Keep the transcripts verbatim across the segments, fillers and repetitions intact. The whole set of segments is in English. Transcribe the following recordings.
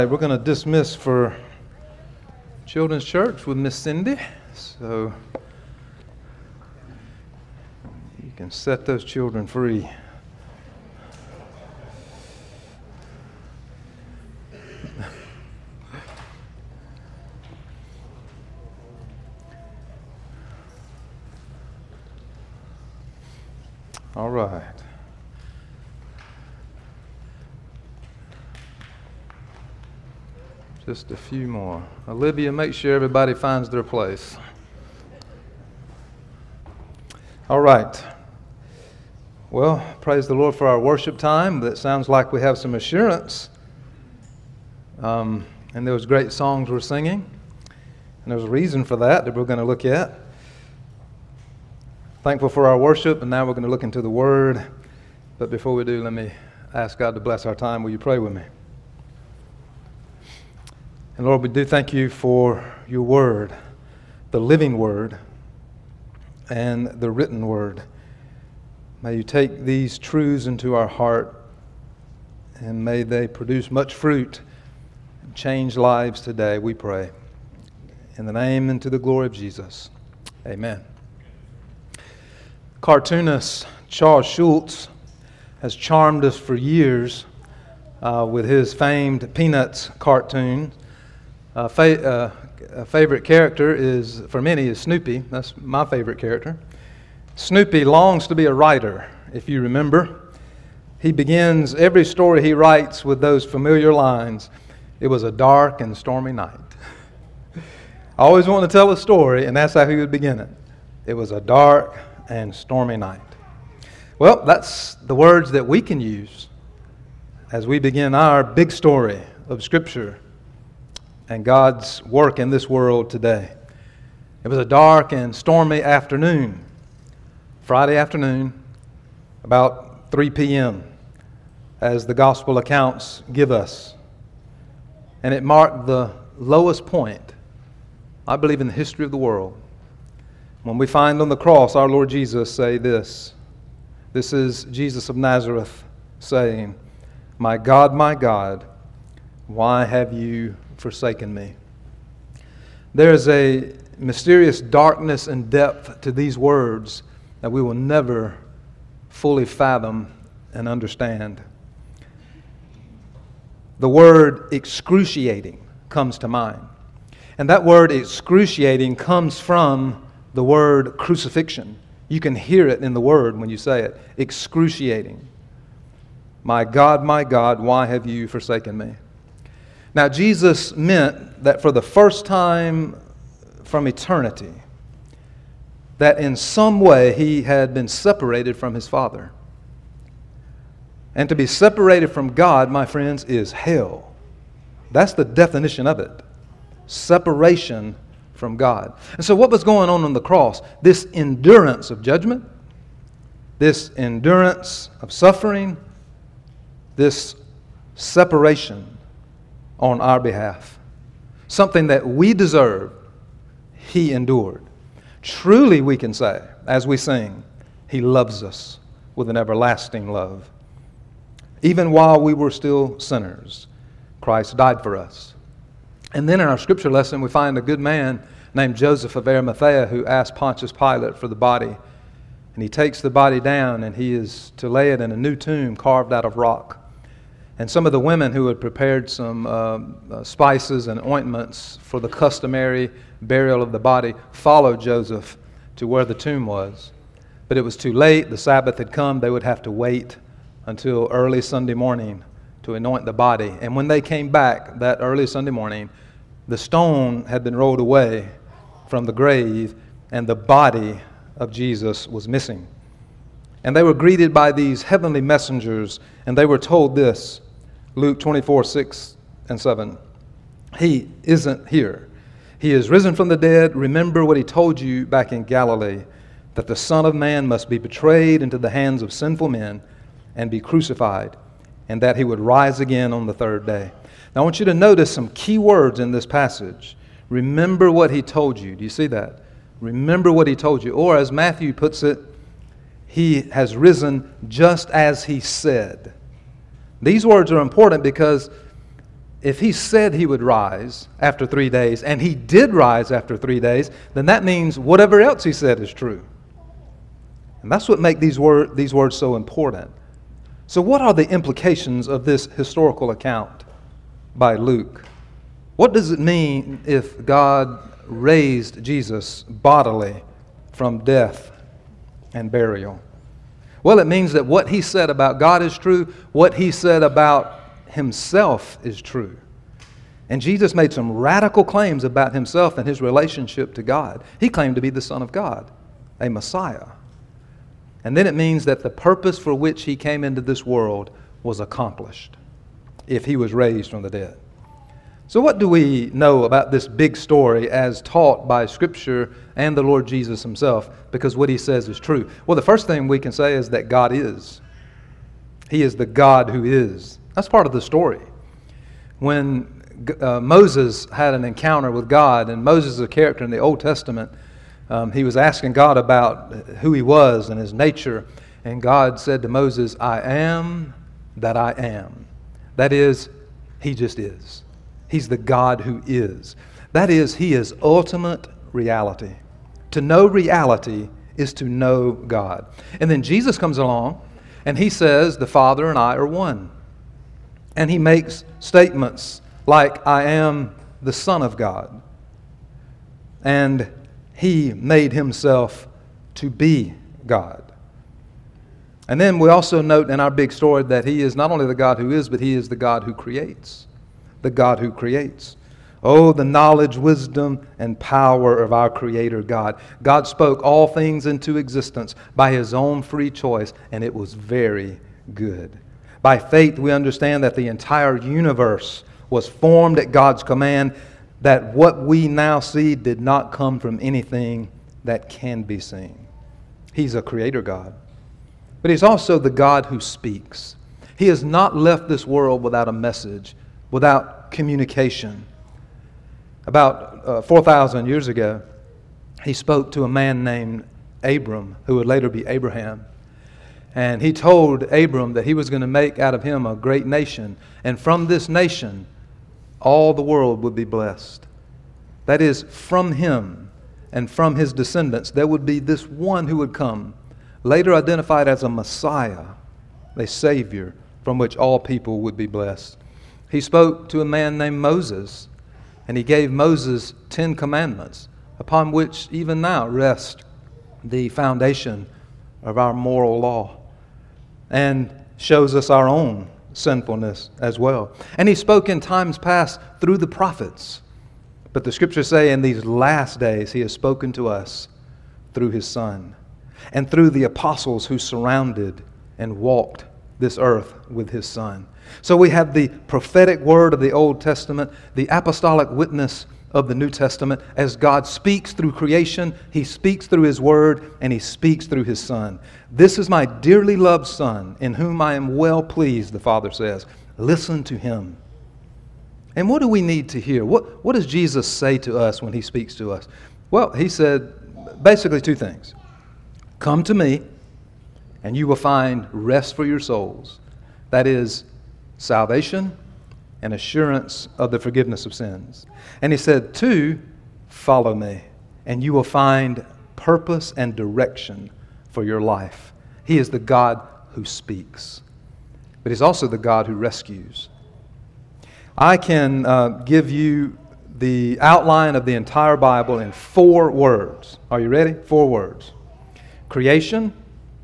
We're going to dismiss for Children's Church with Miss Cindy, so you can set those children free. All right. Just a few more. Olivia, make sure everybody finds their place. All right. Well, praise the Lord for our worship time. That sounds like we have some assurance. Um, and those great songs we're singing. And there's a reason for that that we're going to look at. Thankful for our worship, and now we're going to look into the Word. But before we do, let me ask God to bless our time. Will you pray with me? And Lord, we do thank you for your Word, the living Word, and the written Word. May you take these truths into our heart, and may they produce much fruit and change lives today, we pray. In the name and to the glory of Jesus. Amen. Cartoonist Charles Schulz has charmed us for years uh, with his famed Peanuts cartoon. Uh, fa- uh, a favorite character is, for many, is Snoopy. That's my favorite character. Snoopy longs to be a writer, if you remember. He begins every story he writes with those familiar lines, "It was a dark and stormy night." I always want to tell a story, and that's how he would begin it. It was a dark and stormy night. Well, that's the words that we can use as we begin our big story of Scripture and God's work in this world today. It was a dark and stormy afternoon, Friday afternoon, about three p.m., as the gospel accounts give us. And it marked the lowest point, I believe, in the history of the world. When we find on the cross our Lord Jesus say this. This is Jesus of Nazareth saying, "My God, my God, why have you forsaken me?" There is a mysterious darkness and depth to these words that we will never fully fathom and understand. The word excruciating comes to mind. And that word excruciating comes from the word crucifixion. You can hear it in the word when you say it. Excruciating. "My God, my God, why have you forsaken me?" Now, Jesus meant that for the first time from eternity, that in some way he had been separated from his Father. And to be separated from God, my friends, is hell. That's the definition of it. Separation from God. And so what was going on on the cross? This endurance of judgment, this endurance of suffering, this separation on our behalf. Something that we deserve, he endured. Truly we can say, as we sing, he loves us with an everlasting love. Even while we were still sinners, Christ died for us. And then in our scripture lesson, we find a good man named Joseph of Arimathea who asked Pontius Pilate for the body. And he takes the body down and he is to lay it in a new tomb carved out of rock. And some of the women who had prepared some uh, uh, spices and ointments for the customary burial of the body followed Joseph to where the tomb was. But it was too late. The Sabbath had come. They would have to wait until early Sunday morning to anoint the body. And when they came back that early Sunday morning, the stone had been rolled away from the grave and the body of Jesus was missing. And they were greeted by these heavenly messengers and they were told this, Luke twenty-four, six and seven. "He isn't here. He is risen from the dead. Remember what he told you back in Galilee, that the Son of Man must be betrayed into the hands of sinful men and be crucified, and that he would rise again on the third day." Now I want you to notice some key words in this passage. Remember what he told you. Do you see that? Remember what he told you. Or as Matthew puts it, he has risen just as he said. These words are important because if he said he would rise after three days, and he did rise after three days, then that means whatever else he said is true. And that's what makes these, word, these words so important. So what are the implications of this historical account by Luke? What does it mean if God raised Jesus bodily from death and burial? Well, it means that what he said about God is true, what he said about himself is true. And Jesus made some radical claims about himself and his relationship to God. He claimed to be the Son of God, a Messiah. And then it means that the purpose for which he came into this world was accomplished if he was raised from the dead. So what do we know about this big story as taught by Scripture and the Lord Jesus himself? Because what he says is true. Well, the first thing we can say is that God is. He is the God who is. That's part of the story. When uh, Moses had an encounter with God, and Moses is a character in the Old Testament, um, he was asking God about who he was and his nature, and God said to Moses, I am that I am. That is, he just is. He's the God who is. That is, he is ultimate reality. To know reality is to know God. And then Jesus comes along, and he says, the Father and I are one. And he makes statements like, I am the Son of God. And he made himself to be God. And then we also note in our big story that he is not only the God who is, but he is the God who creates. The God who creates. Oh, the knowledge, wisdom, and power of our Creator God. God spoke all things into existence by his own free choice, and it was very good. By faith, we understand that the entire universe was formed at God's command, that what we now see did not come from anything that can be seen. He's a creator God. But he's also the God who speaks. He has not left this world without a message, without communication. About uh, four thousand years ago, he spoke to a man named Abram, who would later be Abraham. And he told Abram that he was going to make out of him a great nation. And from this nation, all the world would be blessed. That is, from him and from his descendants, there would be this one who would come, later identified as a Messiah, a Savior, from which all people would be blessed. He spoke to a man named Moses, and he gave Moses Ten Commandments, upon which even now rests the foundation of our moral law, and shows us our own sinfulness as well. And he spoke in times past through the prophets. But the Scriptures say in these last days he has spoken to us through his Son and through the apostles who surrounded and walked this earth with his Son. So we have the prophetic word of the Old Testament, the apostolic witness of the New Testament. As God speaks through creation, he speaks through his word, and he speaks through his Son. This is my dearly loved Son, in whom I am well pleased, the Father says. Listen to him. And what do we need to hear? What, what does Jesus say to us when he speaks to us? Well, he said basically two things. Come to me, and you will find rest for your souls. That is, salvation and assurance of the forgiveness of sins. And he said, two, follow me, and you will find purpose and direction for your life. He is the God who speaks, but he's also the God who rescues. I can uh, give you the outline of the entire Bible in four words. Are you ready? Four words. Creation,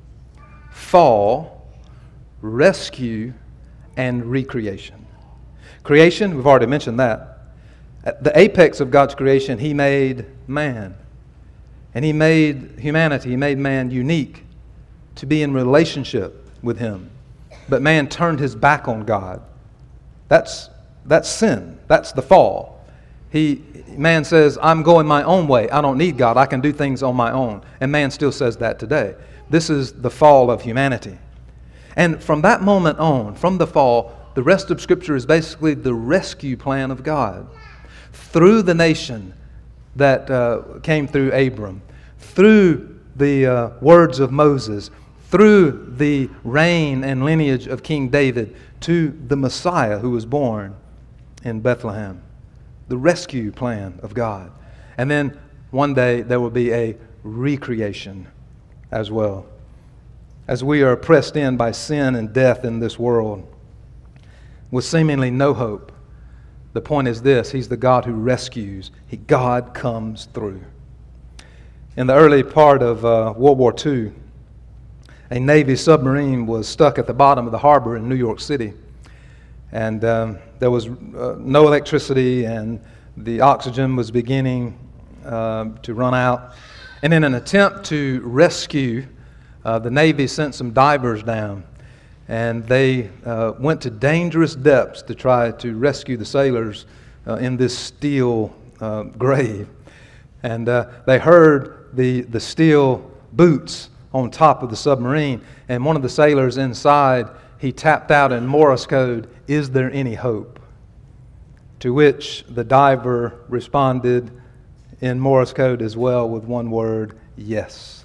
fall, rescue, and recreation. Creation, we've already mentioned that. At the apex of God's creation, he made man. And he made humanity, he made man unique to be in relationship with him. But man turned his back on God. That's, that's sin. That's the fall. He, man says, I'm going my own way. I don't need God. I can do things on my own. And man still says that today. This is the fall of humanity. And from that moment on, from the fall, the rest of Scripture is basically the rescue plan of God. Through the nation that uh, came through Abram, through the uh, words of Moses, through the reign and lineage of King David, to the Messiah who was born, in Bethlehem. The rescue plan of God. And then one day there will be a recreation as well. As we are pressed in by sin and death in this world with seemingly no hope, the point is this: He's the God who rescues. He, God comes through. In the early part of uh, World War Two, a Navy submarine was stuck at the bottom of the harbor in New York City. And um, there was uh, no electricity, and the oxygen was beginning uh, to run out. And in an attempt to rescue, uh, the Navy sent some divers down. And they uh, went to dangerous depths to try to rescue the sailors uh, in this steel uh, grave. And uh, they heard the, the steel boots on top of the submarine. And one of the sailors inside, he tapped out in Morse code, "Is there any hope?" To which the diver responded in Morse code as well with one word: yes.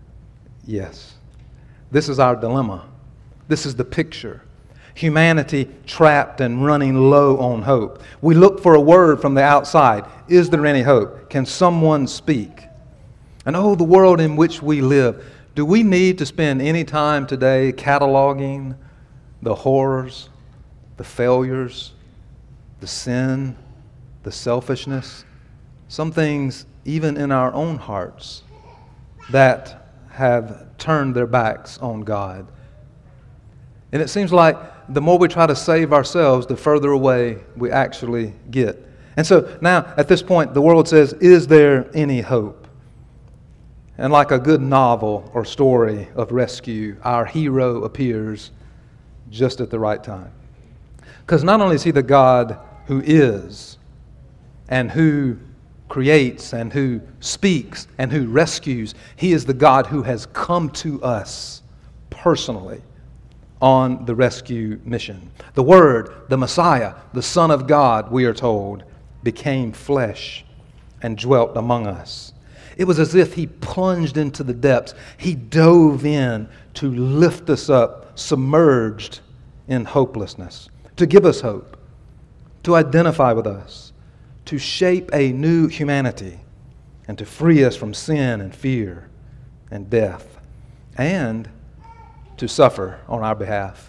Yes. This is our dilemma. This is the picture. Humanity trapped and running low on hope. We look for a word from the outside. Is there any hope? Can someone speak? And oh, the world in which we live. Do we need to spend any time today cataloging the horrors, the failures, the sin, the selfishness, some things even in our own hearts that have turned their backs on God? And it seems like the more we try to save ourselves, the further away we actually get. And so now, at this point, the world says, is there any hope? And like a good novel or story of rescue, our hero appears just at the right time. Because not only is He the God who is, and who creates, and who speaks, and who rescues, He is the God who has come to us personally on the rescue mission. The Word, the Messiah, the Son of God, we are told, became flesh and dwelt among us. It was as if He plunged into the depths. He dove in to lift us up, submerged in hopelessness, to give us hope, to identify with us, to shape a new humanity, and to free us from sin and fear and death, and to suffer on our behalf.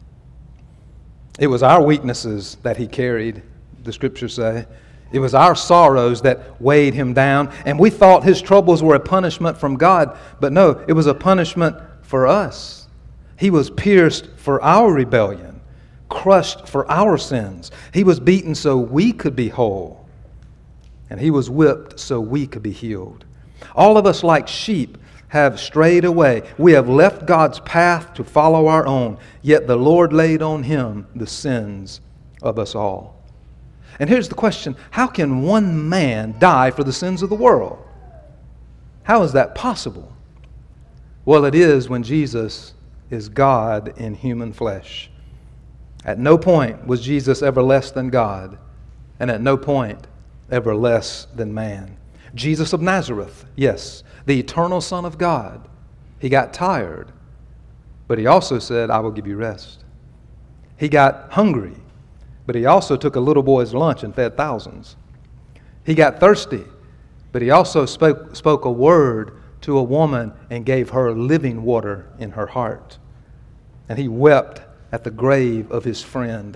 It was our weaknesses that He carried, the Scriptures say. It was our sorrows that weighed Him down, and we thought His troubles were a punishment from God, but no, it was a punishment for us. He was pierced for our rebellion, crushed for our sins. He was beaten so we could be whole, and He was whipped so we could be healed. All of us, like sheep, have strayed away. We have left God's path to follow our own, yet the Lord laid on Him the sins of us all. And here's the question: how can one man die for the sins of the world? How is that possible? Well, it is when Jesus is God in human flesh. At no point was Jesus ever less than God, and at no point ever less than man. Jesus of Nazareth, yes, the eternal Son of God. He got tired, but He also said, "I will give you rest." He got hungry, but He also took a little boy's lunch and fed thousands. He got thirsty, but He also spoke, spoke a word to a woman and gave her living water in her heart. And He wept at the grave of His friend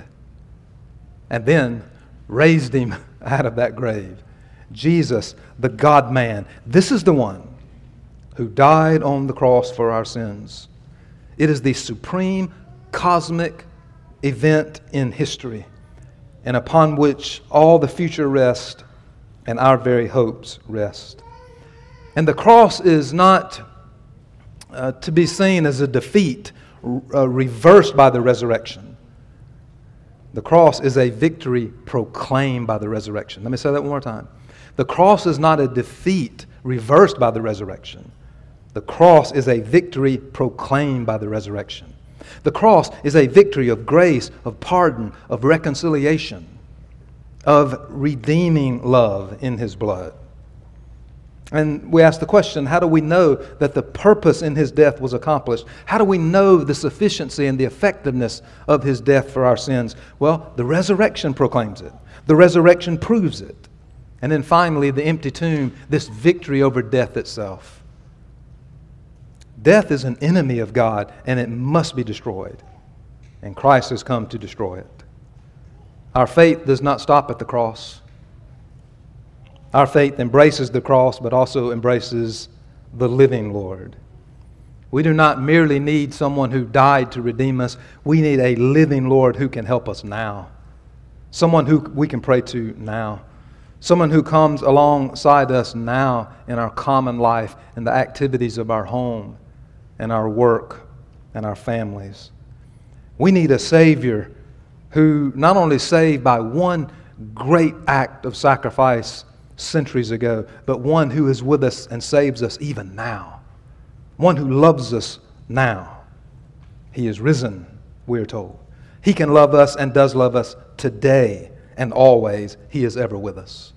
and then raised him out of that grave. Jesus, the God-man, this is the one who died on the cross for our sins. It is the supreme cosmic event in history, and upon which all the future rests and our very hopes rest. And the cross is not uh, to be seen as a defeat uh, reversed by the resurrection. The cross is a victory proclaimed by the resurrection. Let me say that one more time. The cross is not a defeat reversed by the resurrection. The cross is a victory proclaimed by the resurrection. The cross is a victory of grace, of pardon, of reconciliation, of redeeming love in His blood. And we ask the question, how do we know that the purpose in his death was accomplished? How do we know the sufficiency and the effectiveness of his death for our sins? Well, the resurrection proclaims it. The resurrection proves it. And then finally, the empty tomb, this victory over death itself. Death is an enemy of God, and it must be destroyed. And Christ has come to destroy it. Our faith does not stop at the cross. Our faith embraces the cross, but also embraces the living Lord. We do not merely need someone who died to redeem us. We need a living Lord who can help us now. Someone who we can pray to now. Someone who comes alongside us now in our common life, in the activities of our home, and our work, and our families. We need a Savior who not only saved by one great act of sacrifice centuries ago, but one who is with us and saves us even now. One who loves us now. He is risen, we are told. He can love us and does love us today and always. He is ever with us.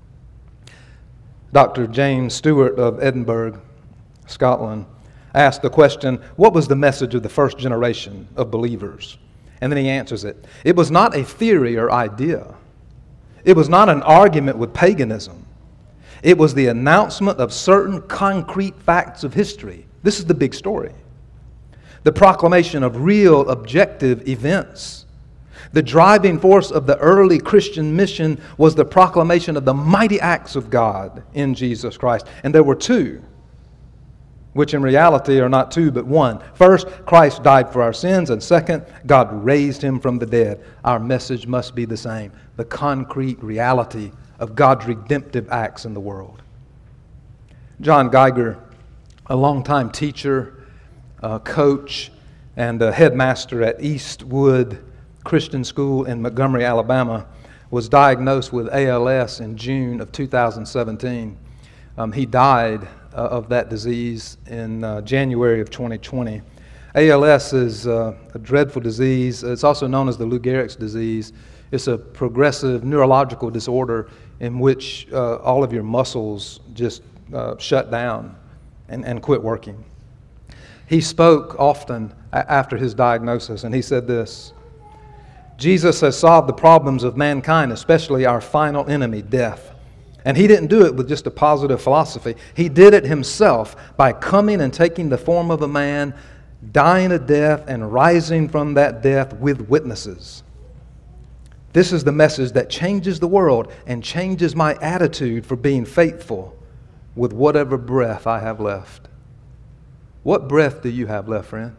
Doctor James Stewart of Edinburgh, Scotland, asked the question, what was the message of the first generation of believers? And then he answers it. It was not a theory or idea. It was not an argument with paganism. It was the announcement of certain concrete facts of history. This is the big story. The proclamation of real objective events. The driving force of the early Christian mission was the proclamation of the mighty acts of God in Jesus Christ. And there were two, which in reality are not two but one. First, Christ died for our sins, and second, God raised him from the dead. Our message must be the same, the concrete reality of God's redemptive acts in the world. John Geiger, a longtime teacher, uh, coach, and a headmaster at Eastwood Christian School in Montgomery, Alabama, was diagnosed with A L S in June of two thousand seventeen. Um, he died Uh, of that disease in uh, January of twenty twenty. A L S is uh, a dreadful disease. It's also known as the Lou Gehrig's disease. It's a progressive neurological disorder in which uh, all of your muscles just uh, shut down and, and quit working. He spoke often a- after his diagnosis, and he said this: Jesus has solved the problems of mankind, especially our final enemy, death. And he didn't do it with just a positive philosophy. He did it himself by coming and taking the form of a man, dying a death, and rising from that death with witnesses. This is the message that changes the world and changes my attitude for being faithful with whatever breath I have left. What breath do you have left, friend?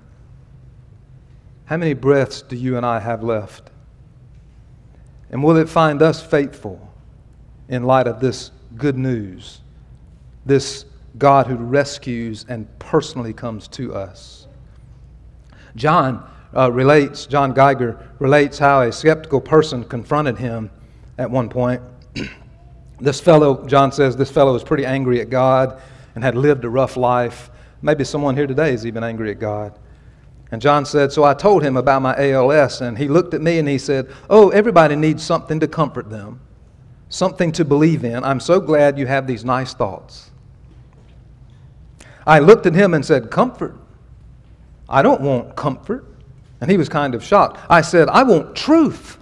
How many breaths do you and I have left? And will it find us faithful in light of this good news, this God who rescues and personally comes to us? John uh, relates, John Geiger relates how a skeptical person confronted him at one point. This fellow, John says, this fellow was pretty angry at God and had lived a rough life. Maybe someone here today is even angry at God. And John said, so I told him about my A L S, and he looked at me and he said, oh, everybody needs something to comfort them. Something to believe in. I'm so glad you have these nice thoughts. I looked at him and said, comfort? I don't want comfort. And he was kind of shocked. I said, I want truth.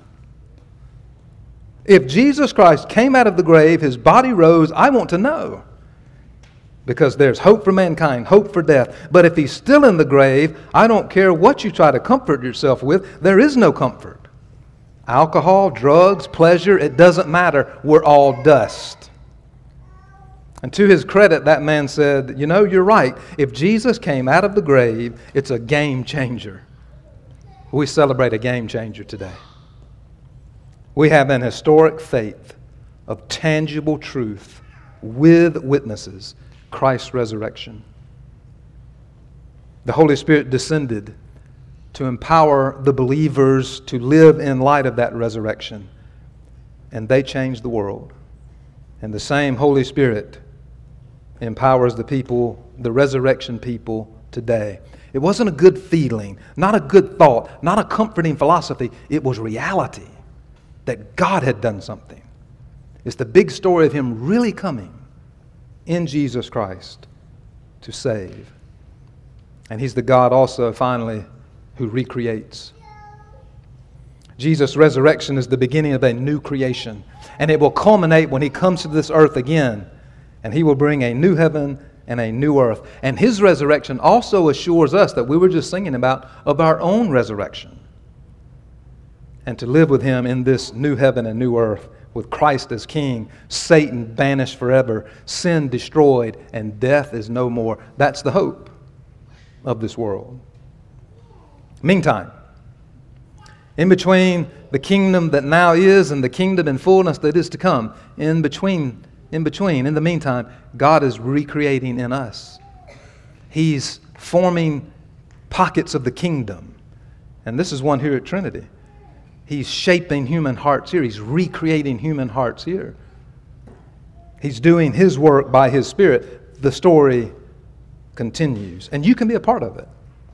If Jesus Christ came out of the grave, his body rose, I want to know. Because there's hope for mankind, hope for death. But if he's still in the grave, I don't care what you try to comfort yourself with, there is no comfort. Alcohol, drugs, pleasure, it doesn't matter. We're all dust. And to his credit, that man said, you know, you're right. If Jesus came out of the grave, it's a game changer. We celebrate a game changer today. We have an historic faith of tangible truth with witnesses, Christ's resurrection. The Holy Spirit descended to empower the believers to live in light of that resurrection. And they changed the world. And the same Holy Spirit empowers the people, the resurrection people today. It wasn't a good feeling, not a good thought, not a comforting philosophy. It was reality that God had done something. It's the big story of him really coming in Jesus Christ to save. And He's the God also, finally, who recreates. Jesus' resurrection is the beginning of a new creation. And it will culminate when He comes to this earth again. And He will bring a new heaven and a new earth. And His resurrection also assures us that we were just singing about of our own resurrection. And to live with Him in this new heaven and new earth, with Christ as King, Satan banished forever, sin destroyed, and death is no more. That's the hope of this world. Meantime, in between the kingdom that now is and the kingdom in fullness that is to come, in between, in between, in the meantime, God is recreating in us. He's forming pockets of the kingdom. And this is one here at Trinity. He's shaping human hearts here. He's recreating human hearts here. He's doing His work by His Spirit. The story continues. And you can be a part of it.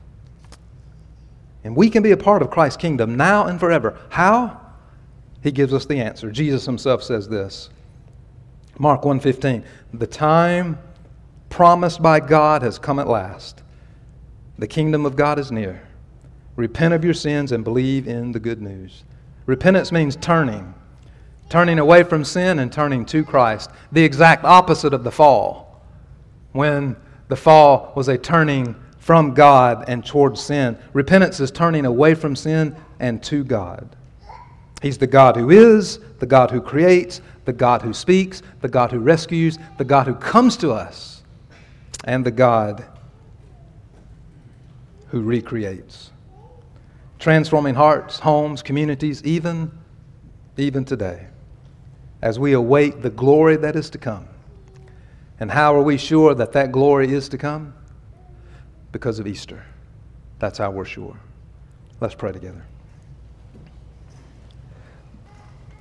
And we can be a part of Christ's kingdom now and forever. How? He gives us the answer. Jesus Himself says this. Mark one fifteen. The time promised by God has come at last. The kingdom of God is near. Repent of your sins and believe in the good news. Repentance means turning. Turning away from sin and turning to Christ. The exact opposite of the fall. When the fall was a turning from God and towards sin. Repentance is turning away from sin and to God. He's the God who is, the God who creates, the God who speaks, the God who rescues, the God who comes to us, and the God who recreates. Transforming hearts, homes, communities, even, even today, as we await the glory that is to come. And how are we sure that that glory is to come? Because of Easter. That's how we're sure. Let's pray together.